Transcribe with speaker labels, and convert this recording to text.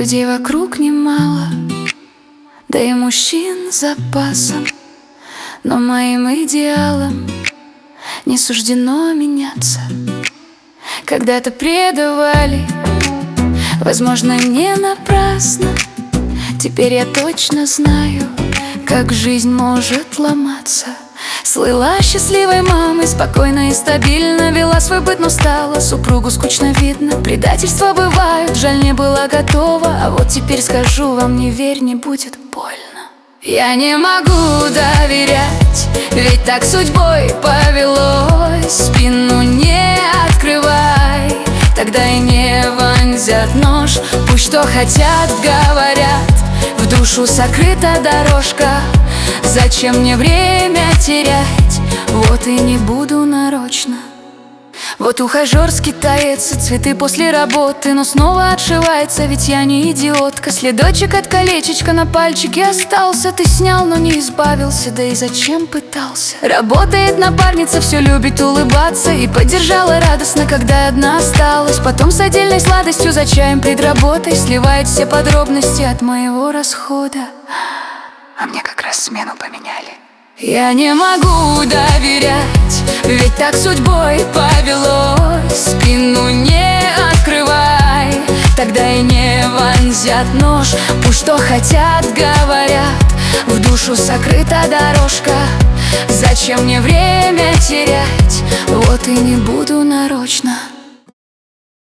Speaker 1: Людей вокруг немало, да и мужчин с запасом, но моим идеалам не суждено меняться. Когда-то предавали, возможно, не напрасно. Теперь я точно знаю, как жизнь может ломаться. Слыла счастливой мамой, спокойно и стабильно вела свой быт, но стала супругу скучно видно. Предательства бывают, жаль, не была готова. А вот теперь скажу вам, не верь, не будет больно. Я не могу доверять, ведь так судьбой повелось. Спину не открывай, тогда и не вонзят нож. Пусть что хотят, говорят, в душу сокрыта дорожка. Зачем мне время терять? Вот и не буду нарочно. Вот ухажер скитается, цветы после работы, но снова отшивается, ведь я не идиотка. Следочек от колечечка на пальчике остался. Ты снял, но не избавился, да и зачем пытался? Работает напарница, все любит улыбаться, и поддержала радостно, когда одна осталась. Потом с отдельной сладостью за чаем пред работой сливает все подробности от моего расхода. А мне как раз смену поменяли. Я не могу доверять, ведь так судьбой повелось. Спину не открывай, тогда и не вонзят нож. Пусть что хотят, говорят, в душу сокрыта дорожка. Зачем мне время терять? Вот и не буду нарочно.